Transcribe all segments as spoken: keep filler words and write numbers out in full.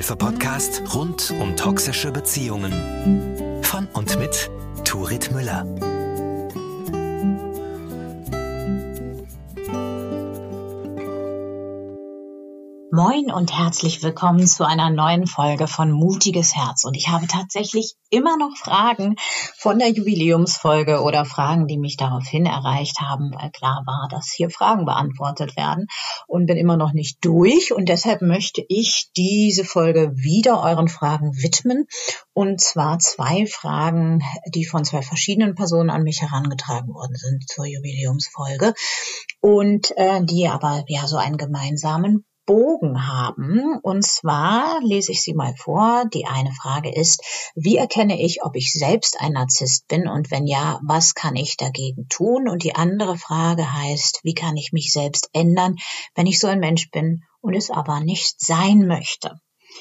Selbsthilfe-Podcast rund um toxische Beziehungen. Von und mit Turit Müller. Moin und herzlich willkommen zu einer neuen Folge von Mutiges Herz. Und ich habe tatsächlich immer noch Fragen von der Jubiläumsfolge oder Fragen, die mich daraufhin erreicht haben, weil klar war, dass hier Fragen beantwortet werden, und bin immer noch nicht durch. Und deshalb möchte ich diese Folge wieder euren Fragen widmen. Und zwar zwei Fragen, die von zwei verschiedenen Personen an mich herangetragen worden sind zur Jubiläumsfolge und äh, die aber ja so einen gemeinsamen Bogen haben. Und zwar lese ich sie mal vor. Die eine Frage ist: Wie erkenne ich, ob ich selbst ein Narzisst bin, und wenn ja, was kann ich dagegen tun? Und die andere Frage heißt: Wie kann ich mich selbst ändern, wenn ich so ein Mensch bin und es aber nicht sein möchte?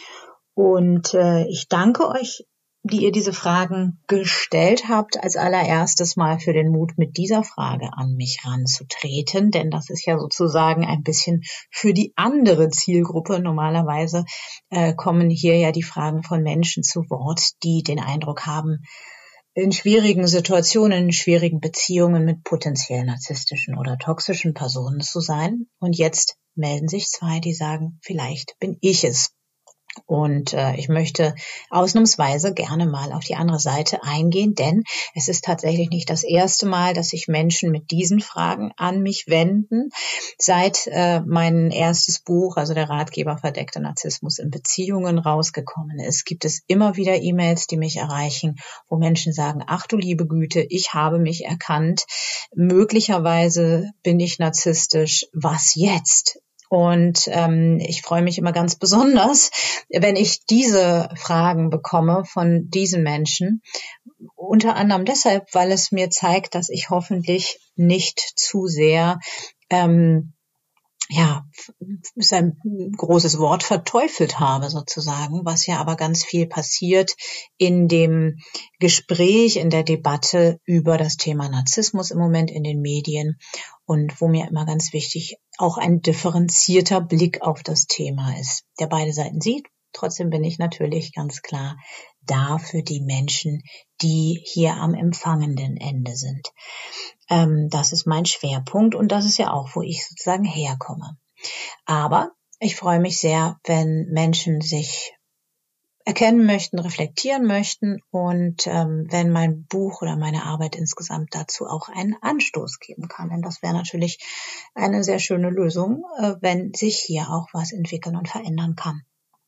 Und äh, ich danke euch, die ihr diese Fragen gestellt habt, als allererstes mal für den Mut, mit dieser Frage an mich ranzutreten, denn das ist ja sozusagen ein bisschen für die andere Zielgruppe. Normalerweise äh, kommen hier ja die Fragen von Menschen zu Wort, die den Eindruck haben, in schwierigen Situationen, in schwierigen Beziehungen mit potenziell narzisstischen oder toxischen Personen zu sein. Und jetzt melden sich zwei, die sagen, vielleicht bin ich es. Und äh, ich möchte ausnahmsweise gerne mal auf die andere Seite eingehen, denn es ist tatsächlich nicht das erste Mal, dass sich Menschen mit diesen Fragen an mich wenden. Seit äh, mein erstes Buch, also der Ratgeber Verdeckter Narzissmus in Beziehungen, rausgekommen ist, gibt es immer wieder E-Mails, die mich erreichen, wo Menschen sagen, ach du liebe Güte, ich habe mich erkannt, möglicherweise bin ich narzisstisch, was jetzt? Und ähm, ich freue mich immer ganz besonders, wenn ich diese Fragen bekomme von diesen Menschen. Unter anderem deshalb, weil es mir zeigt, dass ich hoffentlich nicht zu sehr, ähm, ja, ist ein großes Wort, verteufelt habe sozusagen, was ja aber ganz viel passiert in dem Gespräch, in der Debatte über das Thema Narzissmus im Moment in den Medien, und wo mir immer ganz wichtig auch ein differenzierter Blick auf das Thema ist, der beide Seiten sieht. Trotzdem bin ich natürlich ganz klar da für die Menschen, die hier am empfangenden Ende sind. Ähm, das ist mein Schwerpunkt und das ist ja auch, wo ich sozusagen herkomme. Aber ich freue mich sehr, wenn Menschen sich erkennen möchten, reflektieren möchten und ähm, wenn mein Buch oder meine Arbeit insgesamt dazu auch einen Anstoß geben kann. Denn das wäre natürlich eine sehr schöne Lösung, äh, wenn sich hier auch was entwickeln und verändern kann.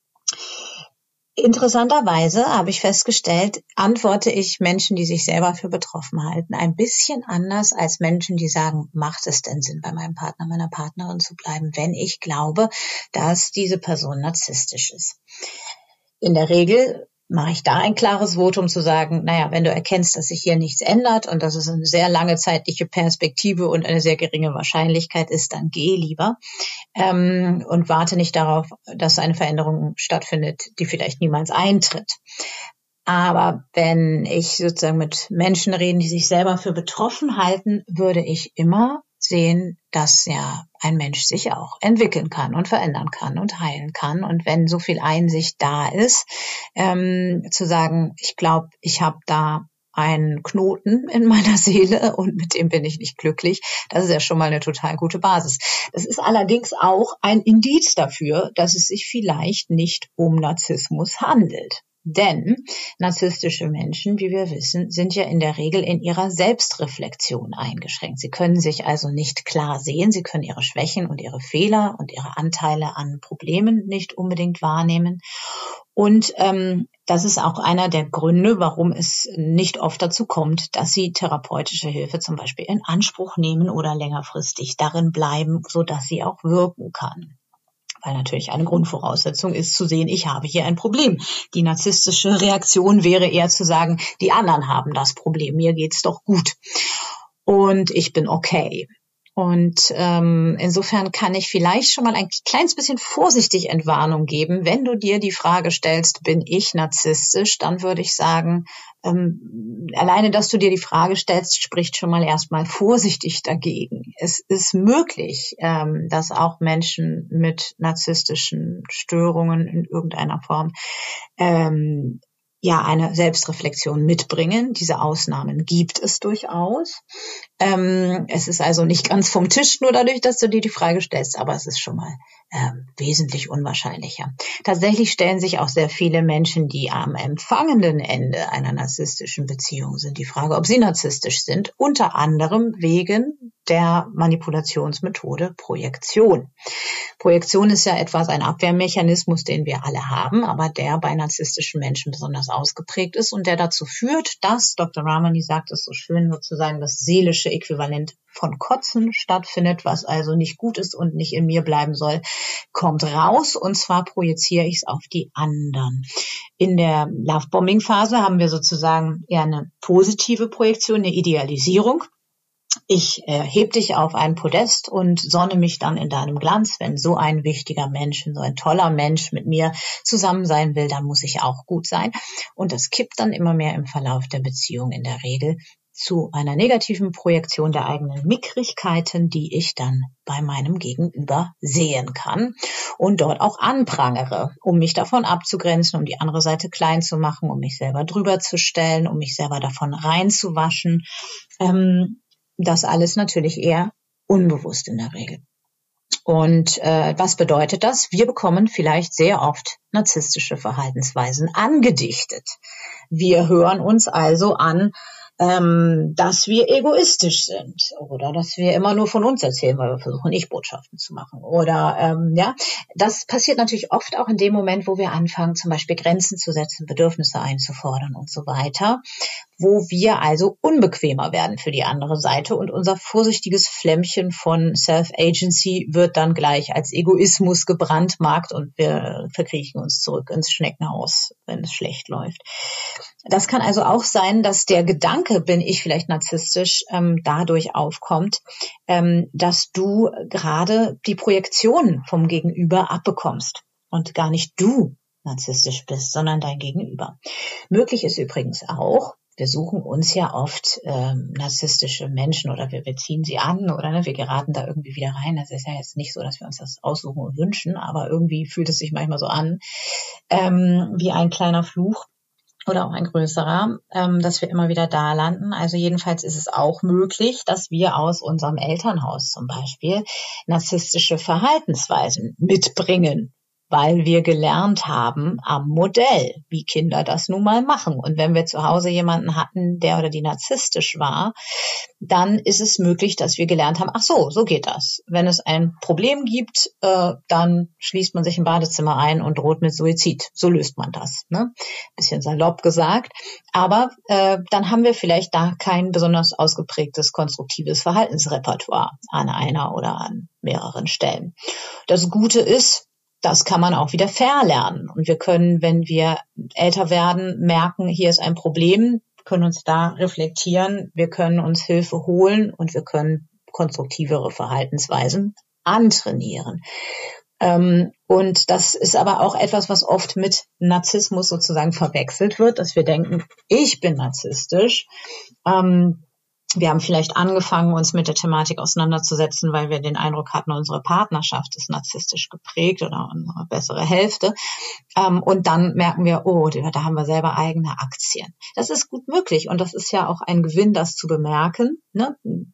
Interessanterweise habe ich festgestellt, antworte ich Menschen, die sich selber für betroffen halten, ein bisschen anders als Menschen, die sagen, macht es denn Sinn, bei meinem Partner, meiner Partnerin zu bleiben, wenn ich glaube, dass diese Person narzisstisch ist. In der Regel mache ich da ein klares Votum zu sagen, naja, wenn du erkennst, dass sich hier nichts ändert und dass es eine sehr lange zeitliche Perspektive und eine sehr geringe Wahrscheinlichkeit ist, dann geh lieber ähm, und warte nicht darauf, dass eine Veränderung stattfindet, die vielleicht niemals eintritt. Aber wenn ich sozusagen mit Menschen rede, die sich selber für betroffen halten, würde ich immer sehen, dass ja ein Mensch sich auch entwickeln kann und verändern kann und heilen kann. Und wenn so viel Einsicht da ist, ähm, zu sagen, ich glaube, ich habe da einen Knoten in meiner Seele und mit dem bin ich nicht glücklich, das ist ja schon mal eine total gute Basis. Das ist allerdings auch ein Indiz dafür, dass es sich vielleicht nicht um Narzissmus handelt. Denn narzisstische Menschen, wie wir wissen, sind ja in der Regel in ihrer Selbstreflexion eingeschränkt. Sie können sich also nicht klar sehen, sie können ihre Schwächen und ihre Fehler und ihre Anteile an Problemen nicht unbedingt wahrnehmen. Und ähm, das ist auch einer der Gründe, warum es nicht oft dazu kommt, dass sie therapeutische Hilfe zum Beispiel in Anspruch nehmen oder längerfristig darin bleiben, sodass sie auch wirken kann. Weil natürlich eine Grundvoraussetzung ist zu sehen, ich habe hier ein Problem. Die narzisstische Reaktion wäre eher zu sagen, die anderen haben das Problem, mir geht's doch gut und ich bin okay. Und ähm, insofern kann ich vielleicht schon mal ein kleines bisschen vorsichtig Entwarnung geben. Wenn du dir die Frage stellst, bin ich narzisstisch, dann würde ich sagen, ähm, alleine, dass du dir die Frage stellst, spricht schon mal erstmal vorsichtig dagegen. Es ist möglich, ähm, dass auch Menschen mit narzisstischen Störungen in irgendeiner Form ähm, ja eine Selbstreflexion mitbringen. Diese Ausnahmen gibt es durchaus. Ähm, es ist also nicht ganz vom Tisch, nur dadurch, dass du dir die Frage stellst, aber es ist schon mal ähm, wesentlich unwahrscheinlicher. Tatsächlich stellen sich auch sehr viele Menschen, die am empfangenden Ende einer narzisstischen Beziehung sind, die Frage, ob sie narzisstisch sind, unter anderem wegen der Manipulationsmethode Projektion. Projektion ist ja etwas, ein Abwehrmechanismus, den wir alle haben, aber der bei narzisstischen Menschen besonders ausgeprägt ist und der dazu führt, dass, Doktor Ramani sagt es so schön, sozusagen das seelische Äquivalent von Kotzen stattfindet, was also nicht gut ist und nicht in mir bleiben soll, kommt raus, und zwar projiziere ich es auf die anderen. In der Lovebombing-Phase haben wir sozusagen eher eine positive Projektion, eine Idealisierung. Ich äh, heb dich auf ein Podest und sonne mich dann in deinem Glanz. Wenn so ein wichtiger Mensch, so ein toller Mensch mit mir zusammen sein will, dann muss ich auch gut sein. Und das kippt dann immer mehr im Verlauf der Beziehung in der Regel zu einer negativen Projektion der eigenen Mickrigkeiten, die ich dann bei meinem Gegenüber sehen kann und dort auch anprangere, um mich davon abzugrenzen, um die andere Seite klein zu machen, um mich selber drüber zu stellen, um mich selber davon reinzuwaschen. Ähm, Das alles natürlich eher unbewusst in der Regel. Und äh, was bedeutet das? Wir bekommen vielleicht sehr oft narzisstische Verhaltensweisen angedichtet. Wir hören uns also an, ähm, dass wir egoistisch sind oder dass wir immer nur von uns erzählen, weil wir versuchen, Ich-Botschaften zu machen. Oder ähm, ja, das passiert natürlich oft auch in dem Moment, wo wir anfangen, zum Beispiel Grenzen zu setzen, Bedürfnisse einzufordern und so weiter, wo wir also unbequemer werden für die andere Seite und unser vorsichtiges Flämmchen von Self-Agency wird dann gleich als Egoismus gebrandmarkt und wir verkriechen uns zurück ins Schneckenhaus, wenn es schlecht läuft. Das kann also auch sein, dass der Gedanke, bin ich vielleicht narzisstisch, ähm, dadurch aufkommt, ähm, dass du gerade die Projektion vom Gegenüber abbekommst und gar nicht du narzisstisch bist, sondern dein Gegenüber. Möglich ist übrigens auch, wir suchen uns ja oft ähm, narzisstische Menschen oder wir, wir ziehen sie an oder ne, wir geraten da irgendwie wieder rein. Das ist ja jetzt nicht so, dass wir uns das aussuchen und wünschen, aber irgendwie fühlt es sich manchmal so an, ähm, wie ein kleiner Fluch oder auch ein größerer, ähm, dass wir immer wieder da landen. Also jedenfalls ist es auch möglich, dass wir aus unserem Elternhaus zum Beispiel narzisstische Verhaltensweisen mitbringen, weil wir gelernt haben am Modell, wie Kinder das nun mal machen. Und wenn wir zu Hause jemanden hatten, der oder die narzisstisch war, dann ist es möglich, dass wir gelernt haben, ach so, so geht das. Wenn es ein Problem gibt, äh, dann schließt man sich im Badezimmer ein und droht mit Suizid. So löst man das, ne? Bisschen salopp gesagt. Aber äh, dann haben wir vielleicht da kein besonders ausgeprägtes konstruktives Verhaltensrepertoire an einer oder an mehreren Stellen. Das Gute ist, das kann man auch wieder verlernen. Und wir können, wenn wir älter werden, merken, hier ist ein Problem, können uns da reflektieren, wir können uns Hilfe holen und wir können konstruktivere Verhaltensweisen antrainieren. Ähm, und das ist aber auch etwas, was oft mit Narzissmus sozusagen verwechselt wird, dass wir denken, ich bin narzisstisch. Ähm, Wir haben vielleicht angefangen, uns mit der Thematik auseinanderzusetzen, weil wir den Eindruck hatten, unsere Partnerschaft ist narzisstisch geprägt oder unsere bessere Hälfte. Und dann merken wir, oh, da haben wir selber eigene Aktien. Das ist gut möglich und das ist ja auch ein Gewinn, das zu bemerken, ne?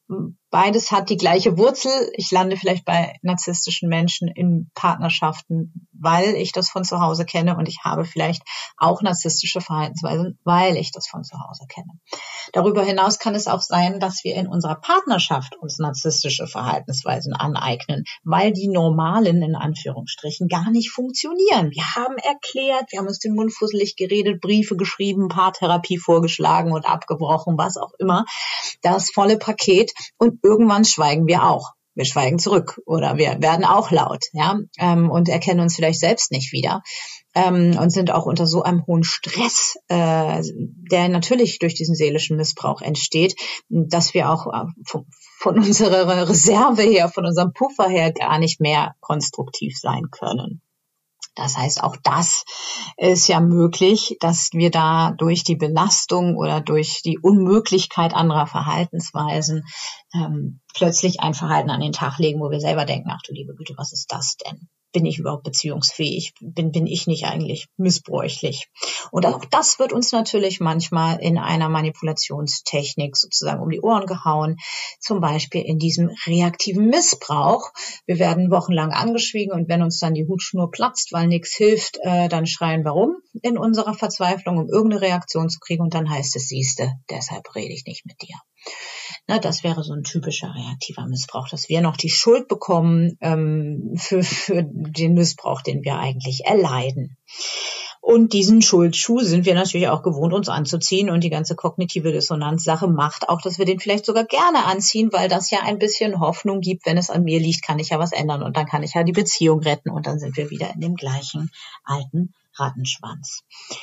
Beides hat die gleiche Wurzel. Ich lande vielleicht bei narzisstischen Menschen in Partnerschaften, weil ich das von zu Hause kenne und ich habe vielleicht auch narzisstische Verhaltensweisen, weil ich das von zu Hause kenne. Darüber hinaus kann es auch sein, dass wir in unserer Partnerschaft uns narzisstische Verhaltensweisen aneignen, weil die normalen, in Anführungsstrichen, gar nicht funktionieren. Wir haben erklärt, wir haben uns den Mund fusselig geredet, Briefe geschrieben, Paartherapie vorgeschlagen und abgebrochen, was auch immer. Das volle Paket. Und irgendwann schweigen wir auch. Wir schweigen zurück oder wir werden auch laut, ja, ähm, und erkennen uns vielleicht selbst nicht wieder ähm, und sind auch unter so einem hohen Stress, äh, der natürlich durch diesen seelischen Missbrauch entsteht, dass wir auch äh, von unserer Reserve her, von unserem Puffer her gar nicht mehr konstruktiv sein können. Das heißt, auch das ist ja möglich, dass wir da durch die Belastung oder durch die Unmöglichkeit anderer Verhaltensweisen ähm, plötzlich ein Verhalten an den Tag legen, wo wir selber denken, ach du liebe Güte, was ist das denn? Bin ich überhaupt beziehungsfähig? Bin, bin ich nicht eigentlich missbräuchlich? Und auch das wird uns natürlich manchmal in einer Manipulationstechnik sozusagen um die Ohren gehauen. Zum Beispiel in diesem reaktiven Missbrauch. Wir werden wochenlang angeschwiegen und wenn uns dann die Hutschnur platzt, weil nichts hilft, äh, dann schreien wir rum in unserer Verzweiflung, um irgendeine Reaktion zu kriegen. Und dann heißt es, siehste, deshalb rede ich nicht mit dir. Na, das wäre so ein typischer reaktiver Missbrauch, dass wir noch die Schuld bekommen ähm, für, für den Missbrauch, den wir eigentlich erleiden. Und diesen Schuldschuh sind wir natürlich auch gewohnt, uns anzuziehen. Und die ganze kognitive Dissonanz-Sache macht auch, dass wir den vielleicht sogar gerne anziehen, weil das ja ein bisschen Hoffnung gibt, wenn es an mir liegt, kann ich ja was ändern und dann kann ich ja die Beziehung retten und dann sind wir wieder in dem gleichen alten Rattenschwanz.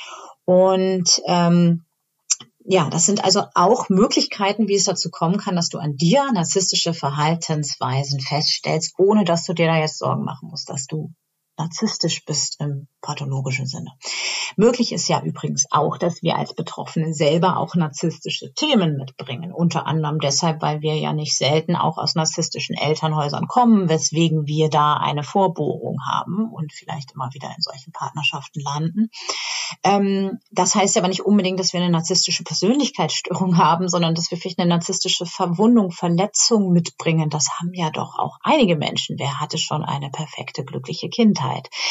Und ähm, ja, das sind also auch Möglichkeiten, wie es dazu kommen kann, dass du an dir narzisstische Verhaltensweisen feststellst, ohne dass du dir da jetzt Sorgen machen musst, dass du narzisstisch bist im pathologischen Sinne. Möglich ist ja übrigens auch, dass wir als Betroffene selber auch narzisstische Themen mitbringen. Unter anderem deshalb, weil wir ja nicht selten auch aus narzisstischen Elternhäusern kommen, weswegen wir da eine Vorbohrung haben und vielleicht immer wieder in solchen Partnerschaften landen. Ähm, das heißt aber nicht unbedingt, dass wir eine narzisstische Persönlichkeitsstörung haben, sondern dass wir vielleicht eine narzisstische Verwundung, Verletzung mitbringen. Das haben ja doch auch einige Menschen. Wer hatte schon eine perfekte, glückliche Kindheit?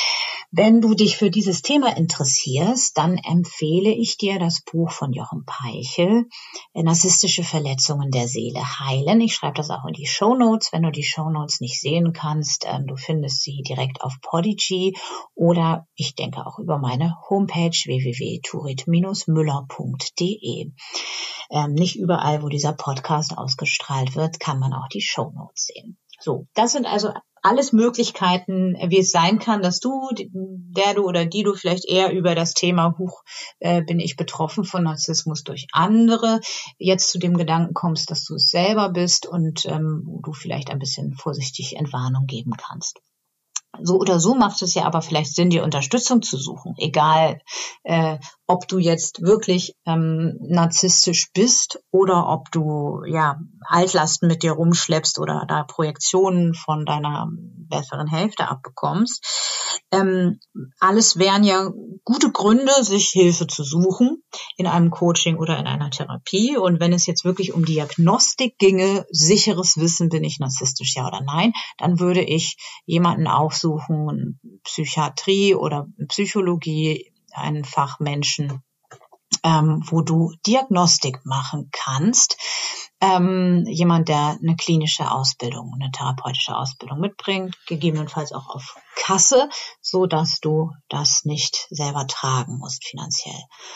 Wenn du dich für dieses Thema interessierst, dann empfehle ich dir das Buch von Jochen Peichel, Narzisstische Verletzungen der Seele heilen. Ich schreibe das auch in die Shownotes, wenn du die Shownotes nicht sehen kannst. Ähm, du findest sie direkt auf Podigy oder ich denke auch über meine Homepage w w w punkt turit Bindestrich müller punkt d e. Ähm, nicht überall, wo dieser Podcast ausgestrahlt wird, kann man auch die Shownotes sehen. So, das sind also alles Möglichkeiten, wie es sein kann, dass du, der du oder die du vielleicht eher über das Thema, huch, äh, bin ich betroffen von Narzissmus durch andere, jetzt zu dem Gedanken kommst, dass du es selber bist und ähm, wo du vielleicht ein bisschen vorsichtig Entwarnung geben kannst. So oder so macht es ja aber vielleicht Sinn, dir Unterstützung zu suchen, egal äh, ob du jetzt wirklich ähm, narzisstisch bist oder ob du ja Altlasten mit dir rumschleppst oder da Projektionen von deiner besseren Hälfte abbekommst. Ähm, alles wären ja gute Gründe, sich Hilfe zu suchen in einem Coaching oder in einer Therapie. Und wenn es jetzt wirklich um Diagnostik ginge, sicheres Wissen, bin ich narzisstisch, ja oder nein, dann würde ich jemanden aufsuchen, Psychiatrie oder Psychologie, einen Fachmenschen, ähm, wo du Diagnostik machen kannst. Ähm, jemand, der eine klinische Ausbildung, eine therapeutische Ausbildung mitbringt, gegebenenfalls auch auf Kasse, so dass du das nicht selber tragen musst finanziell.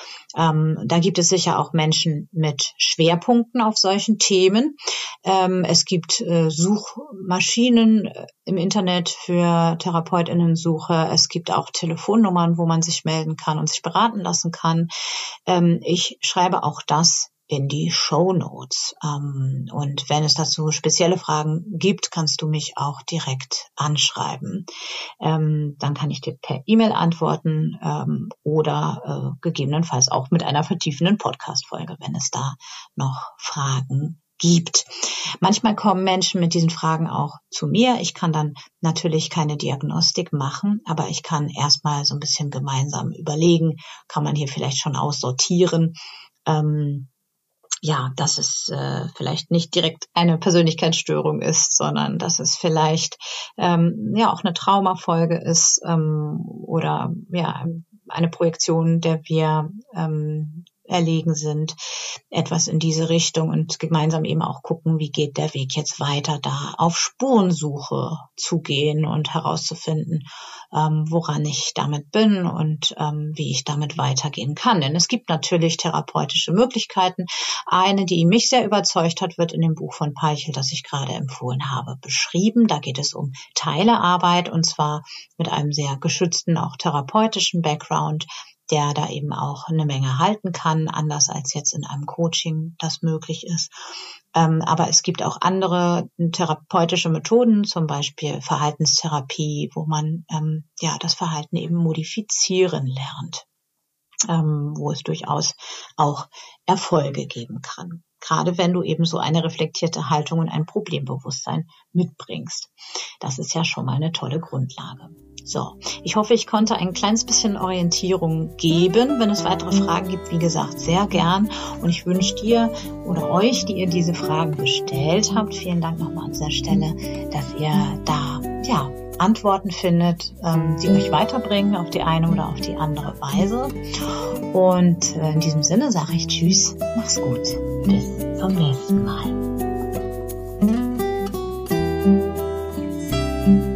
Ähm, da gibt es sicher auch Menschen mit Schwerpunkten auf solchen Themen. Ähm, es gibt äh, Suchmaschinen im Internet für TherapeutInnen-Suche. Es gibt auch Telefonnummern, wo man sich melden kann und sich beraten lassen kann. Ähm, ich schreibe auch das in die Shownotes. Ähm, und wenn es dazu spezielle Fragen gibt, kannst du mich auch direkt anschreiben. Ähm, dann kann ich dir per E-Mail antworten ähm, oder äh, gegebenenfalls auch mit einer vertiefenden Podcast-Folge, wenn es da noch Fragen gibt. Manchmal kommen Menschen mit diesen Fragen auch zu mir. Ich kann dann natürlich keine Diagnostik machen, aber ich kann erstmal so ein bisschen gemeinsam überlegen, kann man hier vielleicht schon aussortieren, ähm, ja, dass es äh, vielleicht nicht direkt eine Persönlichkeitsstörung ist, sondern dass es vielleicht ähm, ja auch eine Traumafolge ist ähm, oder ja eine Projektion, der wir ähm, erlegen sind, etwas in diese Richtung und gemeinsam eben auch gucken, wie geht der Weg jetzt weiter, da auf Spurensuche zu gehen und herauszufinden, ähm, woran ich damit bin und ähm, wie ich damit weitergehen kann. Denn es gibt natürlich therapeutische Möglichkeiten. Eine, die mich sehr überzeugt hat, wird in dem Buch von Peichel, das ich gerade empfohlen habe, beschrieben. Da geht es um Teilearbeit und zwar mit einem sehr geschützten, auch therapeutischen Background. der da eben auch eine Menge halten kann, anders als jetzt in einem Coaching das möglich ist. Ähm, aber es gibt auch andere therapeutische Methoden, zum Beispiel Verhaltenstherapie, wo man ähm, ja das Verhalten eben modifizieren lernt, ähm, wo es durchaus auch Erfolge geben kann. Gerade wenn du eben so eine reflektierte Haltung und ein Problembewusstsein mitbringst. Das ist ja schon mal eine tolle Grundlage. So, ich hoffe, ich konnte ein kleines bisschen Orientierung geben. Wenn es weitere Fragen gibt, wie gesagt, sehr gern. Und ich wünsche dir oder euch, die ihr diese Fragen gestellt habt, vielen Dank nochmal an dieser Stelle, dass ihr da ja Antworten findet, ähm, die euch weiterbringen auf die eine oder auf die andere Weise. Und äh, in diesem Sinne sage ich Tschüss, mach's gut, bis zum nächsten Mal.